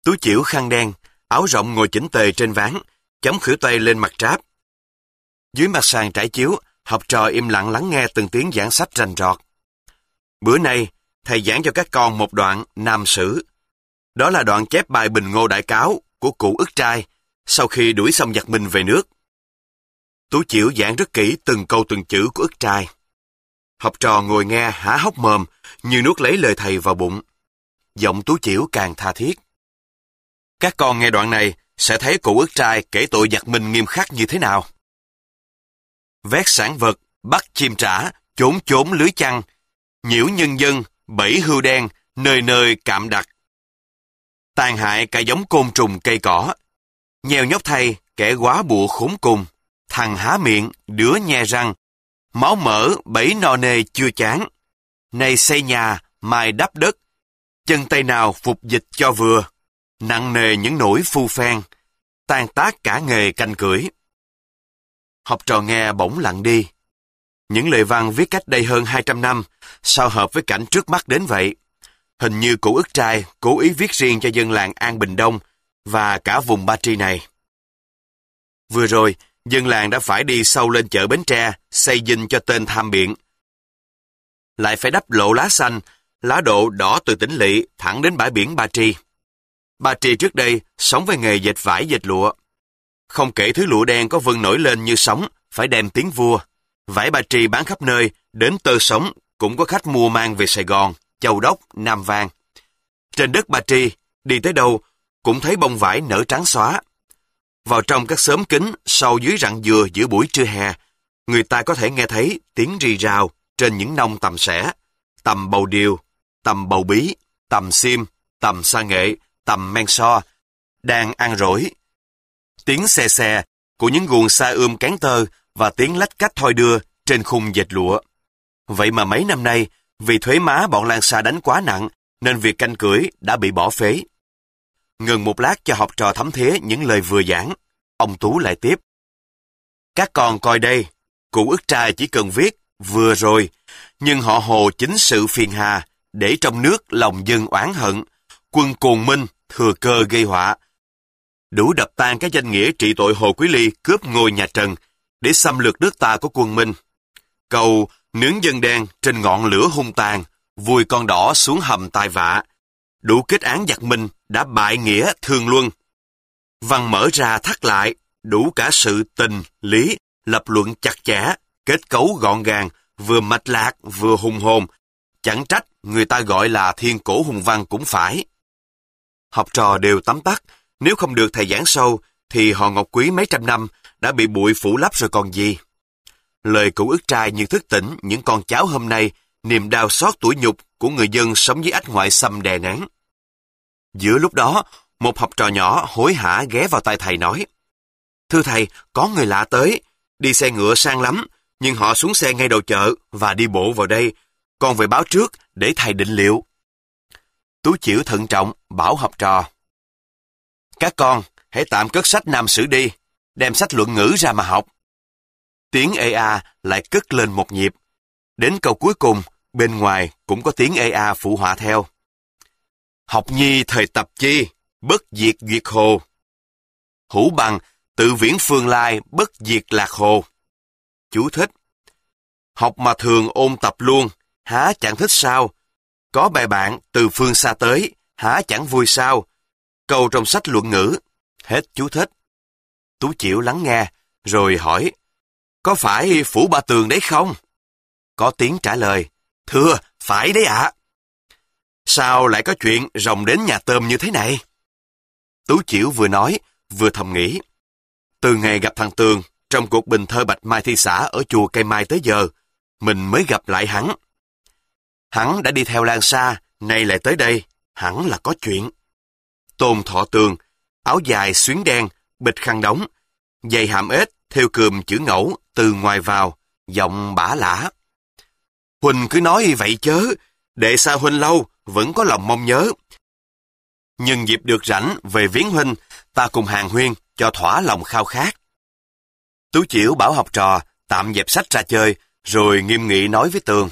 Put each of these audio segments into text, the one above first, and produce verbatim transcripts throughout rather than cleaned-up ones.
Tú Chiểu khăn đen, áo rộng ngồi chỉnh tề trên ván, chống khuỷu tay lên mặt tráp. Dưới mặt sàn trải chiếu, học trò im lặng lắng nghe từng tiếng giảng sách rành rọt. Bữa nay, thầy giảng cho các con một đoạn Nam Sử. Đó là đoạn chép bài Bình Ngô Đại Cáo của cụ Ức Trai sau khi đuổi xong giặc Minh về nước. Tú Chiểu giảng rất kỹ từng câu từng chữ của Ức Trai. Học trò ngồi nghe há hốc mồm như nuốt lấy lời thầy vào bụng. Giọng Tú Chiểu càng tha thiết. Các con nghe đoạn này sẽ thấy cụ Ức Trai kể tội giặc Minh nghiêm khắc như thế nào. Vét sản vật, bắt chim trả, trốn trốn lưới chăn, nhiễu nhân dân, bẫy hươu đen, nơi nơi cạm đặt. Tàn hại cả giống côn trùng cây cỏ, nheo nhóc thay, kẻ quá bụa khốn cùng, thằng há miệng, đứa nhe răng, máu mỡ, bẫy no nê chưa chán. Nay xây nhà, mai đắp đất, chân tay nào phục dịch cho vừa, nặng nề những nỗi phu phen, tan tác cả nghề canh cưỡi. Học trò nghe bỗng lặng đi. Những lời văn viết cách đây hơn hai trăm năm, sao hợp với cảnh trước mắt đến vậy? Hình như cụ Ức Trai cố ý viết riêng cho dân làng An Bình Đông và cả vùng Ba Tri này. Vừa rồi, dân làng đã phải đi sâu lên chợ Bến Tre, xây dinh cho tên tham biện. Lại phải đắp lộ lá xanh, lá độ đỏ từ tỉnh Lỵ thẳng đến bãi biển Ba Tri. Ba Tri trước đây sống với nghề dệt vải dệt lụa. Không kể thứ lụa đen có vân nổi lên như sóng, phải đem tiếng vua. Vải Ba Tri bán khắp nơi, đến tơ sống cũng có khách mua mang về Sài Gòn, Châu Đốc, Nam Vang. Trên đất Ba Tri, đi tới đâu cũng thấy bông vải nở trắng xóa. Vào trong các xóm kính, sau dưới rặng dừa giữa buổi trưa hè, người ta có thể nghe thấy tiếng rì rào trên những nông tầm xẻ, tầm bầu điều, tầm bầu bí, tầm xiêm, tầm sa nghệ, tầm men so, đang ăn rỗi. Tiếng xe xe của những guồng sa ươm cán tơ và tiếng lách cách thoi đưa trên khung dệt lụa. Vậy mà mấy năm nay, vì thuế má bọn Lan Sa đánh quá nặng, nên việc canh cưỡi đã bị bỏ phế. Ngừng một lát cho học trò thấm thía những lời vừa giảng, ông Tú lại tiếp. Các con coi đây, cụ Ức Trai chỉ cần viết vừa rồi, nhưng họ hồ chính sự phiền hà, để trong nước lòng dân oán hận, quân Cồn Minh thừa cơ gây họa. Đủ đập tan cái danh nghĩa trị tội Hồ Quý Ly cướp ngôi nhà Trần, để xâm lược nước ta của quân Minh. Cầu nướng dân đen trên ngọn lửa hung tàn, vùi con đỏ xuống hầm tai vạ. Đủ kết án giặc Minh đã bại nghĩa thương luân. Văn mở ra thắt lại, đủ cả sự tình, lý, lập luận chặt chẽ, kết cấu gọn gàng, vừa mạch lạc vừa hùng hồn. Chẳng trách người ta gọi là thiên cổ hùng văn cũng phải. Học trò đều tấm tắc, nếu không được thầy giảng sâu, thì họ Ngọc Quý mấy trăm năm đã bị bụi phủ lấp rồi còn gì. Lời cụ Ức Trai như thức tỉnh những con cháu hôm nay, niềm đau xót tủi nhục của người dân sống dưới ách ngoại xâm đè nén. Giữa lúc đó, một học trò nhỏ hối hả ghé vào tai thầy nói: Thưa thầy, có người lạ tới, đi xe ngựa sang lắm, nhưng họ xuống xe ngay đầu chợ và đi bộ vào đây, con về báo trước để thầy định liệu. Tú Chiểu thận trọng bảo học trò: Các con hãy tạm cất sách Nam Sử đi, đem sách luận ngữ ra mà học. Tiếng ê a lại cất lên một nhịp. Đến câu cuối cùng, bên ngoài cũng có tiếng ê a phụ họa theo. Học nhi thời tập chi, bất diệt duyệt hồ. Hữu bằng, tự viễn phương lai, bất diệt lạc hồ. Chú thích. Học mà thường ôn tập luôn, há chẳng thích sao? Có bài bạn từ phương xa tới, há chẳng vui sao? Câu trong sách luận ngữ. Hết chú thích. Tú Chiểu lắng nghe, rồi hỏi: Có phải Phủ Ba Tường đấy không? Có tiếng trả lời: Thưa, phải đấy ạ. Sao lại có chuyện rồng đến nhà tôm như thế này? Tú Chiểu vừa nói, vừa thầm nghĩ. Từ ngày gặp thằng Tường, trong cuộc bình thơ Bạch Mai thi xã ở chùa Cây Mai tới giờ, mình mới gặp lại hắn. Hắn đã đi theo Lan Sa, nay lại tới đây, hẳn là có chuyện. Tôn Thọ Tường, áo dài xuyến đen, bịch khăn đóng, giày hàm ếch, theo cườm chữ ngẫu, từ ngoài vào, giọng bả lả. Huynh cứ nói vậy chớ, để xa Huynh lâu, vẫn có lòng mong nhớ. Nhưng dịp được rảnh về viếng Huynh, ta cùng hàng huyên, cho thỏa lòng khao khát. Tú Chiểu bảo học trò tạm dẹp sách ra chơi, rồi nghiêm nghị nói với Tường.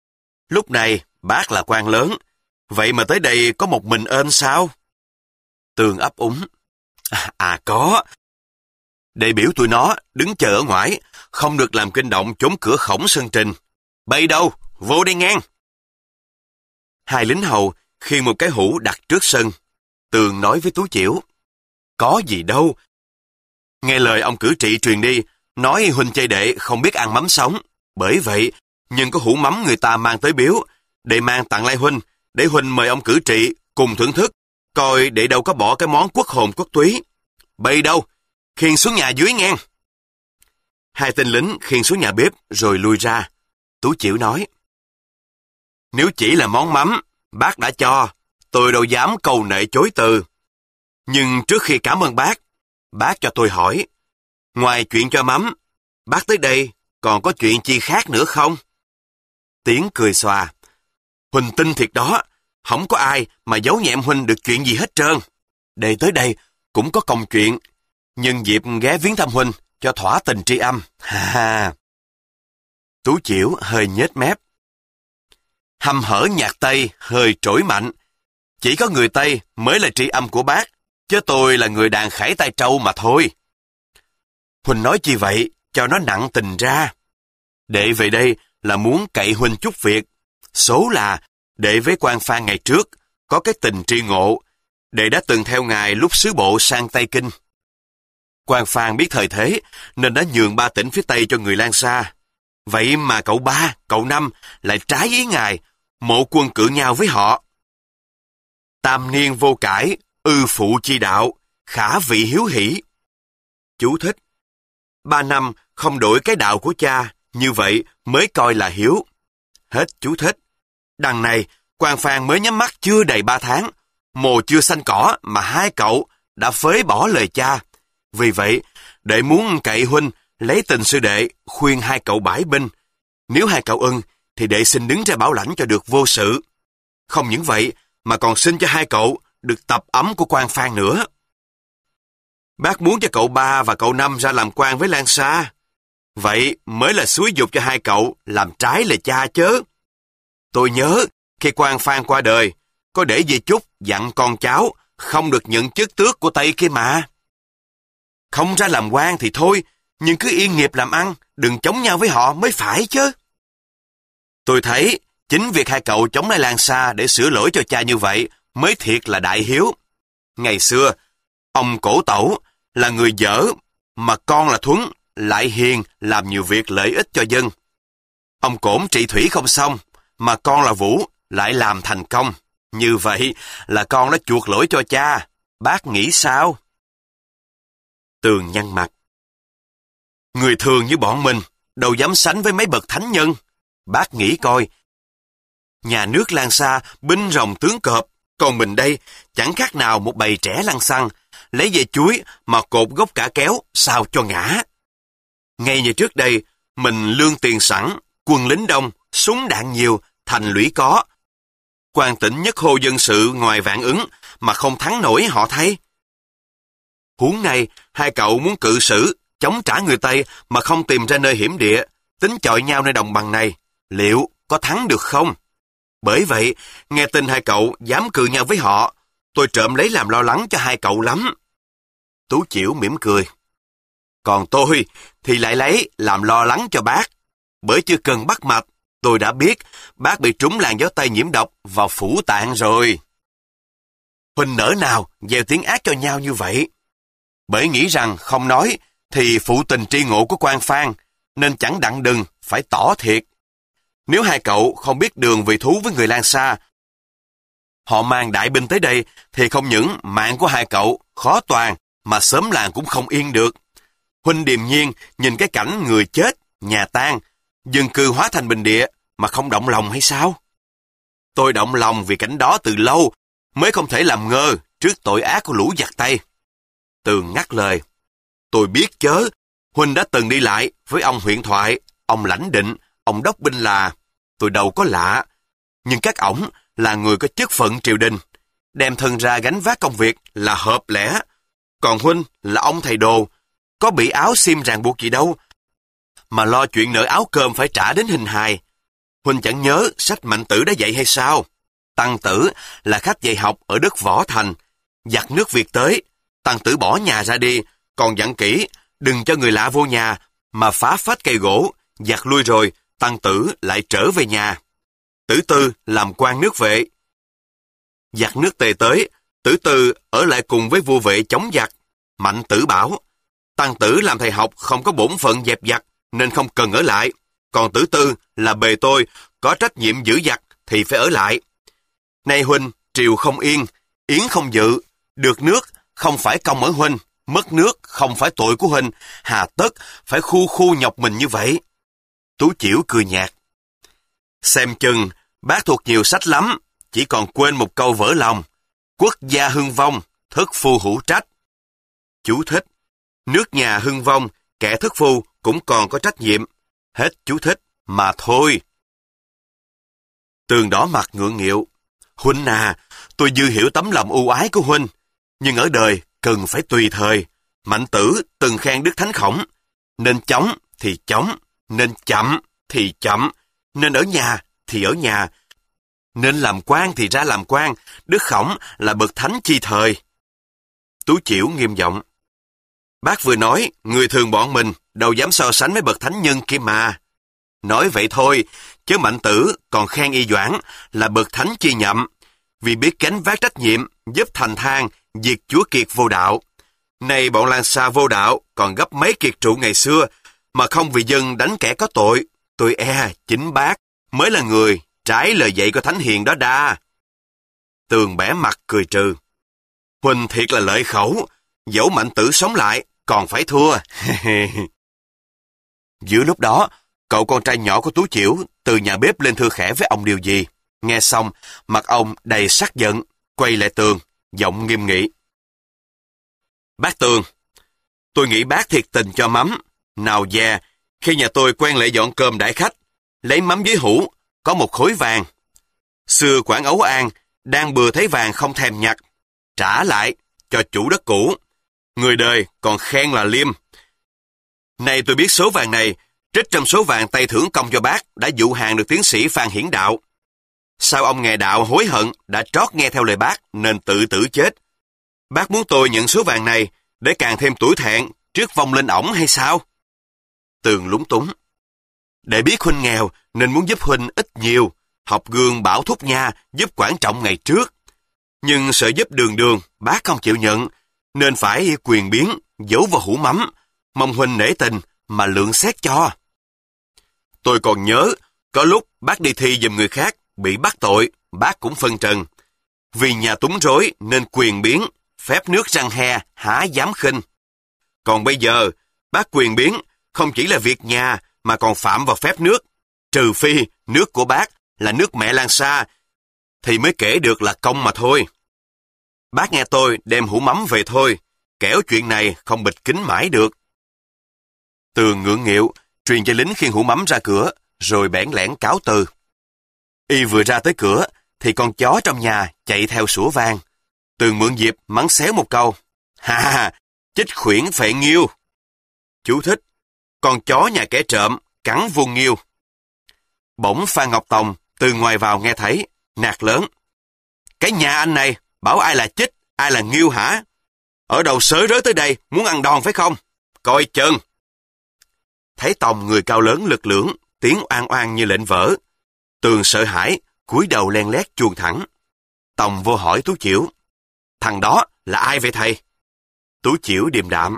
Lúc này, bác là quan lớn, vậy mà tới đây có một mình ên sao? Tường ấp úng. À, à có. Đệ biểu tụi nó đứng chờ ở ngoài, không được làm kinh động trốn cửa khổng sân trình. Bay đâu, vô đây ngang. Hai lính hầu khiêng một cái hũ đặt trước sân. Tường nói với Tú Chiểu. Có gì đâu. Nghe lời ông cử trị truyền đi, nói huynh chơi đệ không biết ăn mắm sống. Bởi vậy, nhưng có hũ mắm người ta mang tới biếu, đệ mang tặng lại huynh, để huynh mời ông cử trị cùng thưởng thức, coi đệ đâu có bỏ cái món quốc hồn quốc túy. Bay đâu, khiêng xuống nhà dưới ngang. Hai tên lính khiêng xuống nhà bếp rồi lui ra. Tú Chiểu nói. Nếu chỉ là món mắm, bác đã cho, tôi đâu dám cầu nệ chối từ. Nhưng trước khi cảm ơn bác, bác cho tôi hỏi, ngoài chuyện cho mắm, bác tới đây còn có chuyện chi khác nữa không? Tiếng cười xòa. Huynh tin thiệt đó, không có ai mà giấu nhẹm huynh được chuyện gì hết trơn. Đệ tới đây cũng có công chuyện, nhân dịp ghé viếng thăm huynh cho thỏa tình tri âm. Ha ha. Tú Chiểu hơi nhếch mép. Hăm hở nhạc Tây hơi trỗi mạnh. Chỉ có người Tây mới là tri âm của bác, chứ tôi là người đàn khải tay trâu mà thôi. Huynh nói chi vậy, cho nó nặng tình ra. Đệ về đây là muốn cậy huynh chút việc. Số là, đệ với quan Phan ngày trước, có cái tình tri ngộ. Đệ đã từng theo ngài lúc sứ bộ sang Tây Kinh. Quan Phan biết thời thế, nên đã nhường ba tỉnh phía Tây cho người Lan Sa. Vậy mà cậu ba, cậu năm lại trái ý ngài, mộ quân cự nhau với họ. Tam niên vô cải, ư phụ chi đạo, khả vị hiếu hỷ. Chú thích. Ba năm không đổi cái đạo của cha, như vậy mới coi là hiếu. Hết chú thích. Đằng này, quan Phan mới nhắm mắt chưa đầy ba tháng, mồ chưa xanh cỏ mà hai cậu đã phế bỏ lời cha. Vì vậy, đệ muốn cậy huynh lấy tình sư đệ khuyên hai cậu bãi binh. Nếu hai cậu ưng, thì đệ xin đứng ra bảo lãnh cho được vô sự. Không những vậy, mà còn xin cho hai cậu được tập ấm của quan Phan nữa. Bác muốn cho cậu ba và cậu năm ra làm quan với Lan Sa. Vậy mới là xúi giục cho hai cậu làm trái lời cha chớ. Tôi nhớ, khi quan Phan qua đời, có để di chúc dặn con cháu không được nhận chức tước của Tây kia mà. Không ra làm quan thì thôi, nhưng cứ yên nghiệp làm ăn, đừng chống nhau với họ mới phải chứ. Tôi thấy, chính việc hai cậu chống lại Lan Sa để sửa lỗi cho cha như vậy mới thiệt là đại hiếu. Ngày xưa, ông Cổ Tẩu là người dở, mà con là Thuấn, lại hiền, làm nhiều việc lợi ích cho dân. Ông Cổn trị thủy không xong, mà con là Vũ, lại làm thành công. Như vậy là con đã chuộc lỗi cho cha. Bác nghĩ sao? Tường nhăn mặt. Người thường như bọn mình, đâu dám sánh với mấy bậc thánh nhân. Bác nghĩ coi, nhà nước Lan Sa binh rồng tướng cọp, còn mình đây chẳng khác nào một bầy trẻ lăng xăng, lấy về chuối mà cột gốc cả kéo, sao cho ngã. Ngay như trước đây, mình lương tiền sẵn, quân lính đông, súng đạn nhiều, thành lũy có. Quan tỉnh nhất hô dân sự ngoài vạn ứng, mà không thắng nổi họ thay. Huống này, hai cậu muốn cự xử, chống trả người Tây mà không tìm ra nơi hiểm địa, tính chọi nhau nơi đồng bằng này, liệu có thắng được không? Bởi vậy, nghe tin hai cậu dám cự nhau với họ, tôi trộm lấy làm lo lắng cho hai cậu lắm. Tú Chiểu mỉm cười. Còn tôi thì lại lấy làm lo lắng cho bác, bởi chưa cần bắt mạch, tôi đã biết bác bị trúng làn gió Tây nhiễm độc vào phủ tạng rồi. Huynh nỡ nào gieo tiếng ác cho nhau như vậy? Bởi nghĩ rằng không nói thì phụ tình tri ngộ của quan Phan, nên chẳng đặng đừng phải tỏ thiệt. Nếu hai cậu không biết đường về thú với người Lan Sa, họ mang đại binh tới đây thì không những mạng của hai cậu khó toàn, mà sớm làng cũng không yên được. Huynh điềm nhiên nhìn cái cảnh người chết, nhà tan, dân cư hóa thành bình địa mà không động lòng hay sao? Tôi động lòng vì cảnh đó từ lâu, mới không thể làm ngơ trước tội ác của lũ giặc Tây. Tường ngắt lời. Tôi biết chớ, Huynh đã từng đi lại với ông huyện thoại, ông lãnh định, ông đốc binh là, tôi đâu có lạ. Nhưng các ổng là người có chức phận triều đình, đem thân ra gánh vác công việc là hợp lẽ. Còn Huynh là ông thầy đồ, có bị áo xiêm ràng buộc gì đâu, mà lo chuyện nợ áo cơm phải trả đến hình hài. Huynh chẳng nhớ sách Mạnh Tử đã dạy hay sao? Tăng Tử là khách dạy học ở đất Võ Thành, giặc nước Việt tới, Tăng Tử bỏ nhà ra đi, còn dặn kỹ, đừng cho người lạ vô nhà, mà phá phách cây gỗ, giặc lui rồi, Tăng Tử lại trở về nhà. Tử Tư làm quan nước Vệ. Giặc nước Tề tới, Tử Tư ở lại cùng với vua Vệ chống giặc. Mạnh Tử bảo, Tăng Tử làm thầy học không có bổn phận dẹp giặc, nên không cần ở lại. Còn Tử Tư là bề tôi, có trách nhiệm giữ giặc thì phải ở lại. Nay huynh, triều không yên, yến không dự, được nước không phải công ở huynh, mất nước không phải tội của huynh, hà tất phải khu khu nhọc mình như vậy. Tú Chiểu cười nhạt. Xem chừng, bác thuộc nhiều sách lắm, chỉ còn quên một câu vỡ lòng. Quốc gia hưng vong, thất phu hữu trách. Chú thích. Nước nhà hưng vong, kẻ thất phu cũng còn có trách nhiệm. Hết chú thích, mà thôi. Tường đỏ mặt ngượng nghịu. Huynh à, tôi dư hiểu tấm lòng ưu ái của huynh, nhưng ở đời cần phải tùy thời. Mạnh Tử từng khen Đức Thánh Khổng, nên chóng thì chóng, nên chậm thì chậm, nên ở nhà thì ở nhà, nên làm quan thì ra làm quan, Đức Khổng là bậc thánh chi thời. Tú Chiểu nghiêm giọng. Bác vừa nói, người thường bọn mình đâu dám so sánh với bậc thánh nhân kia mà. Nói vậy thôi, chứ Mạnh Tử còn khen Y Doãn là bậc thánh chi nhậm, vì biết gánh vác trách nhiệm, giúp thành thang, diệt chúa kiệt vô đạo. Nay bọn Lan Sa vô đạo còn gấp mấy kiệt trụ ngày xưa, mà không vì dân đánh kẻ có tội. Tôi e chính bác mới là người trái lời dạy của thánh hiền đó đa. Tường bẻ mặt cười trừ. Huynh thiệt là lợi khẩu, dẫu Mạnh Tử sống lại còn phải thua. Giữa lúc đó, cậu con trai nhỏ của Tú Chiểu từ nhà bếp lên thưa khẽ với ông điều gì. Nghe xong, mặt ông đầy sắc giận, quay lại Tường, giọng nghiêm nghị. Bác Tường, tôi nghĩ bác thiệt tình cho mắm. Nào già, khi nhà tôi quen lệ dọn cơm đãi khách, lấy mắm dưới hũ, có một khối vàng. Xưa Quảng Ấu An, đang bừa thấy vàng không thèm nhặt, trả lại cho chủ đất cũ. Người đời còn khen là liêm. Nay tôi biết số vàng này, trích trong số vàng tay thưởng công cho bác đã dụ hàng được tiến sĩ Phan Hiển Đạo. Sao ông nghe đạo hối hận đã trót nghe theo lời bác nên tự tử chết? Bác muốn tôi nhận số vàng này để càng thêm tủi thẹn trước vong linh ổng hay sao? Tường lúng túng. Để biết huynh nghèo nên muốn giúp huynh ít nhiều, học gương bảo thúc nha giúp Quảng Trọng ngày trước. Nhưng sợ giúp đường đường bác không chịu nhận, nên phải quyền biến giấu vào hũ mắm, mong huynh nể tình mà lượng xét cho. Tôi còn nhớ, có lúc bác đi thi giùm người khác, bị bắt tội, bác cũng phân trần. Vì nhà túng rối nên quyền biến, phép nước răng he, há dám khinh. Còn bây giờ, bác quyền biến không chỉ là việc nhà mà còn phạm vào phép nước. Trừ phi nước của bác là nước mẹ Lan Sa, thì mới kể được là công mà thôi. Bác nghe tôi đem hũ mắm về thôi, kẻo chuyện này không bịt kín mãi được. Tường ngượng nghịu, truyền cho lính khiêng hũ mắm ra cửa, rồi bẽn lẽn cáo từ. Y vừa ra tới cửa, thì con chó trong nhà chạy theo sủa vang. Tường mượn dịp mắng xéo một câu. Ha ha, chích khuyển phệ nghiêu. Chú thích, con chó nhà kẻ trộm, cắn vuông nghiêu. Bỗng Phan Ngọc Tòng từ ngoài vào nghe thấy, nạt lớn. Cái nhà anh này, bảo ai là chích, ai là nghiêu hả? Ở đầu sới rới tới đây, muốn ăn đòn phải không? Coi chừng. Thấy Tòng người cao lớn lực lưỡng, tiếng oan oan như lệnh vỡ. Tường sợ hãi, cúi đầu len lét chuồn thẳng. Tòng vô hỏi Tú Chiểu. Thằng đó là ai vậy thầy? Tú Chiểu điềm đạm.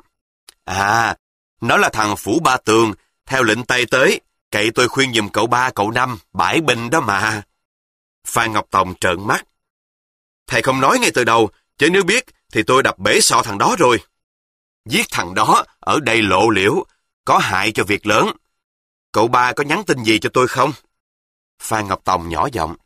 À, nó là thằng Phủ Ba Tường, theo lệnh Tây tới, cậy tôi khuyên giùm cậu ba cậu năm, bãi binh đó mà. Phan Ngọc Tòng trợn mắt. Thầy không nói ngay từ đầu, chứ nếu biết thì tôi đập bể sọ thằng đó rồi. Giết thằng đó ở đây lộ liễu, có hại cho việc lớn. Cậu ba có nhắn tin gì cho tôi không? Phan Ngọc Tòng nhỏ giọng.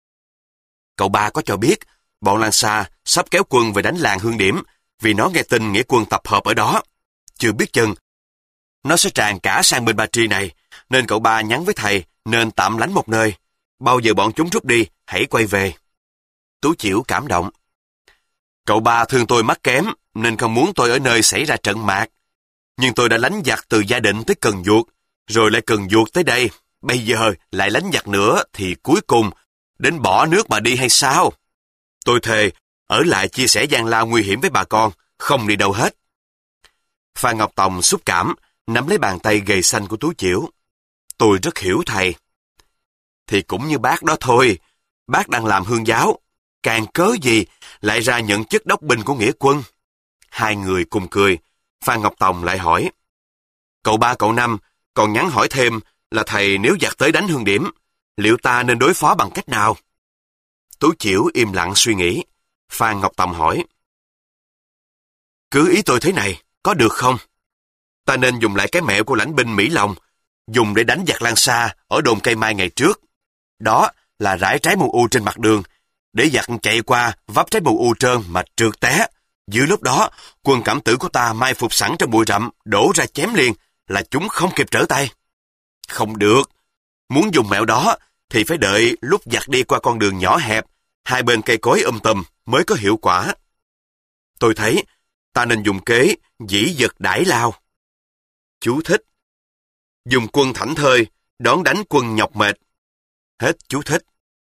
Cậu ba có cho biết, bọn Lan Sa sắp kéo quân về đánh làng Hương Điểm, vì nó nghe tin nghĩa quân tập hợp ở đó. Chưa biết chừng, nó sẽ tràn cả sang bên Ba Tri này, nên cậu ba nhắn với thầy nên tạm lánh một nơi. Bao giờ bọn chúng rút đi, hãy quay về. Tú Chiểu cảm động. Cậu ba thương tôi mắt kém, nên không muốn tôi ở nơi xảy ra trận mạc. Nhưng tôi đã lánh giặc từ Gia Định tới Cần Duộc, rồi lại Cần Duộc tới đây. Bây giờ lại lánh giặc nữa thì cuối cùng đến bỏ nước mà đi hay sao? Tôi thề, ở lại chia sẻ gian lao nguy hiểm với bà con, không đi đâu hết. Phan Ngọc Tòng xúc cảm, nắm lấy bàn tay gầy xanh của Tú Chiểu. Tôi rất hiểu thầy. Thì cũng như bác đó thôi, bác đang làm hương giáo, càng cớ gì lại ra nhận chức đốc binh của nghĩa quân. Hai người cùng cười, Phan Ngọc Tòng lại hỏi. Cậu ba cậu năm còn nhắn hỏi thêm là thầy nếu giặc tới đánh Hương Điểm, liệu ta nên đối phó bằng cách nào? Tú Chiểu im lặng suy nghĩ. Phan Ngọc Tòng hỏi. Cứ ý tôi thế này, có được không? Ta nên dùng lại cái mẹo của lãnh binh Mỹ Long, dùng để đánh giặc Lan Sa ở đồn cây mai ngày trước. Đó là rải trái mù u trên mặt đường, để giặc chạy qua vấp trái mù u trơn mà trượt té. Giữa lúc đó, quân cảm tử của ta mai phục sẵn trong bụi rậm, đổ ra chém liền, là chúng không kịp trở tay. Không được. Muốn dùng mẹo đó, thì phải đợi lúc giặc đi qua con đường nhỏ hẹp, hai bên cây cối um tùm mới có hiệu quả. Tôi thấy, ta nên dùng kế dĩ dật đãi lao. Chú thích. Dùng quân thảnh thơi, đón đánh quân nhọc mệt. Hết chú thích.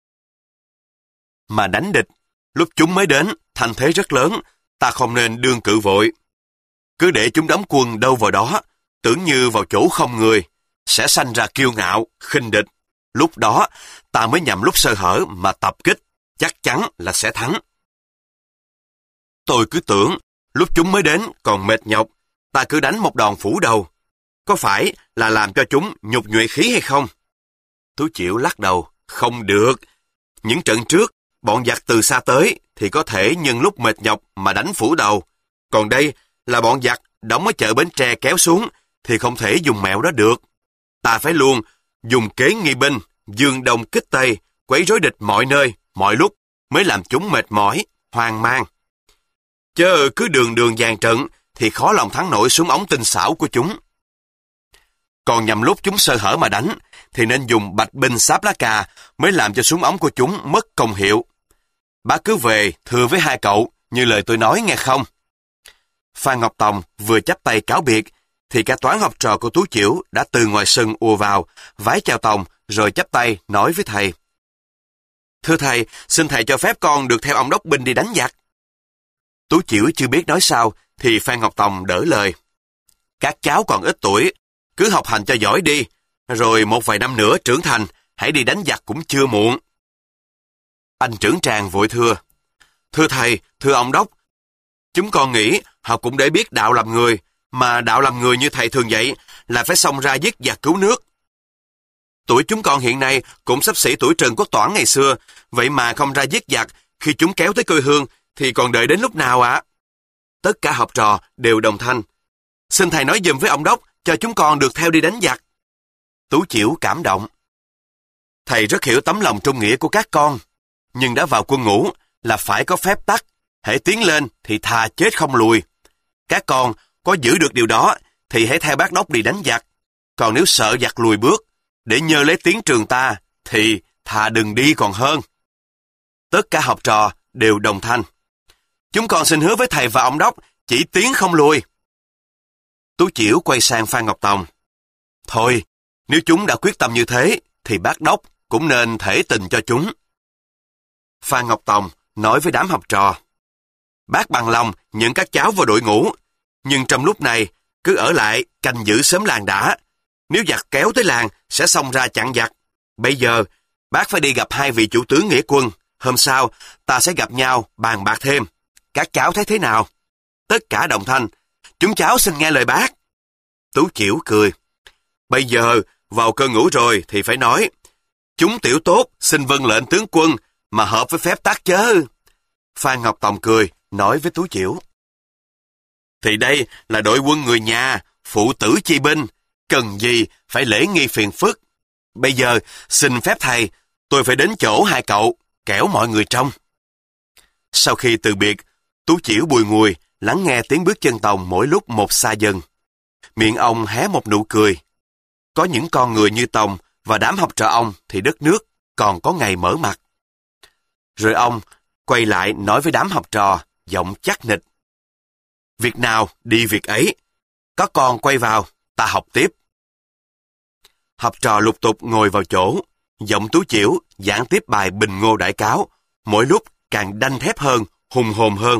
Mà đánh địch, lúc chúng mới đến, thành thế rất lớn, ta không nên đương cự vội. Cứ để chúng đóng quân đâu vào đó, tưởng như vào chỗ không người, sẽ sanh ra kiêu ngạo, khinh địch. Lúc đó, ta mới nhằm lúc sơ hở mà tập kích, chắc chắn là sẽ thắng. Tôi cứ tưởng, lúc chúng mới đến còn mệt nhọc, ta cứ đánh một đòn phủ đầu. Có phải là làm cho chúng nhục nhuệ khí hay không? Tú Chiểu lắc đầu, không được. Những trận trước, bọn giặc từ xa tới thì có thể nhân lúc mệt nhọc mà đánh phủ đầu. Còn đây là bọn giặc đóng ở chợ Bến Tre kéo xuống thì không thể dùng mẹo đó được. Ta phải luôn dùng kế nghi binh, dương đông kích tây, quấy rối địch mọi nơi, mọi lúc mới làm chúng mệt mỏi, hoang mang. Chớ cứ đường đường dàn trận thì khó lòng thắng nổi súng ống tinh xảo của chúng. Còn nhằm lúc chúng sơ hở mà đánh thì nên dùng bạch binh sáp lá cà mới làm cho súng ống của chúng mất công hiệu. Bác cứ về thưa với hai cậu như lời tôi nói nghe không? Phan Ngọc Tòng vừa chắp tay cáo biệt thì cả toán học trò của Tú Chiểu đã từ ngoài sân ùa vào, vái chào Tòng rồi chắp tay nói với thầy. Thưa thầy, xin thầy cho phép con được theo ông đốc binh đi đánh giặc. Tú Chiểu chưa biết nói sao thì Phan Ngọc Tòng đỡ lời. Các cháu còn ít tuổi, cứ học hành cho giỏi đi, rồi một vài năm nữa trưởng thành, hãy đi đánh giặc cũng chưa muộn. Anh trưởng tràng vội thưa. Thưa thầy, thưa ông đốc, chúng con nghĩ học cũng để biết đạo làm người, mà đạo làm người như thầy thường dạy là phải xông ra giết giặc cứu nước. Tuổi chúng con hiện nay cũng xấp xỉ tuổi Trần Quốc Toản ngày xưa, vậy mà không ra giết giặc khi chúng kéo tới quê hương thì còn đợi đến lúc nào ạ? À? Tất cả học trò đều đồng thanh. Xin thầy nói giùm với ông đốc cho chúng con được theo đi đánh giặc. Tú Chiểu cảm động. Thầy rất hiểu tấm lòng trung nghĩa của các con, nhưng đã vào quân ngũ là phải có phép tắc, hễ tiến lên thì thà chết không lùi. Các con có giữ được điều đó thì hãy theo bác đốc đi đánh giặc, còn nếu sợ giặc lùi bước để nhờ lấy tiếng trường ta thì thà đừng đi còn hơn. Tất cả học trò đều đồng thanh. Chúng con xin hứa với thầy và ông đốc chỉ tiến không lùi. Tú Chiểu quay sang Phan Ngọc Tòng. Thôi, nếu chúng đã quyết tâm như thế thì bác đốc cũng nên thể tình cho chúng. Phan Ngọc Tòng nói với đám học trò. Bác bằng lòng nhận các cháu vào đội ngũ, nhưng trong lúc này cứ ở lại canh giữ xóm làng đã. Nếu giặc kéo tới làng sẽ xông ra chặn giặc. Bây giờ bác phải đi gặp hai vị chủ tướng nghĩa quân. Hôm sau ta sẽ gặp nhau bàn bạc thêm. Các cháu thấy thế nào? Tất cả đồng thanh. Chúng cháu xin nghe lời bác. Tú Chiểu cười. Bây giờ vào cơn ngủ rồi thì phải nói. Chúng tiểu tốt xin vâng lệnh tướng quân mà hợp với phép tắc chớ. Phan Ngọc Tòng cười nói với Tú Chiểu. Thì đây là đội quân người nhà, phụ tử chi binh, cần gì phải lễ nghi phiền phức. Bây giờ xin phép thầy, tôi phải đến chỗ hai cậu, kẻo mọi người trông. Sau khi từ biệt, Tú Chiểu bùi ngùi lắng nghe tiếng bước chân Tòng mỗi lúc một xa dần. Miệng ông hé một nụ cười. Có những con người như Tòng và đám học trò ông thì đất nước còn có ngày mở mặt. Rồi ông quay lại nói với đám học trò, giọng chắc nịch. Việc nào đi việc ấy. Có con quay vào, ta học tiếp. Học trò lục tục ngồi vào chỗ, giọng Tú Chiểu giảng tiếp bài Bình Ngô Đại Cáo, mỗi lúc càng đanh thép hơn hùng hồn hơn.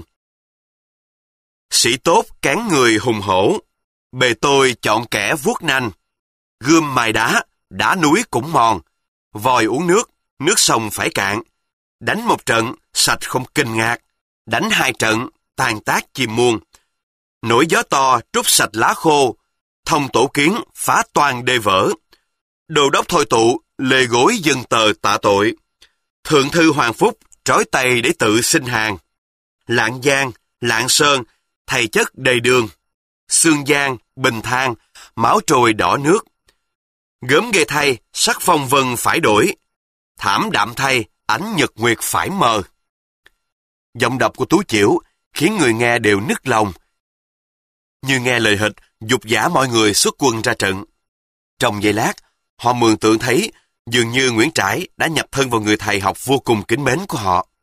Sĩ tốt cán người hùng hổ, bề tôi chọn kẻ vuốt nanh. Gươm mài đá, đá núi cũng mòn. Vòi uống nước, nước sông phải cạn. Đánh một trận, sạch không kinh ngạc. Đánh hai trận, tàn tác chim muôn. Nổi gió to, trút sạch lá khô. Thông tổ kiến, phá toan đê vỡ. Đô đốc thôi tụ, lê gối dân tờ tạ tội. Thượng thư Hoàng Phúc, trói tay để tự xin hàng. Lạng Giang, Lạng Sơn, thầy chất đầy đường. Sương Giang, Bình Thang, máu trôi đỏ nước. Gớm ghê thay, sắc phong vân phải đổi. Thảm đạm thay, ánh nhật nguyệt phải mờ. Giọng đọc của Tú Chiểu khiến người nghe đều nức lòng. Như nghe lời hịch, dục dã mọi người xuất quân ra trận. Trong giây lát, họ mường tượng thấy dường như Nguyễn Trãi đã nhập thân vào người thầy học vô cùng kính mến của họ.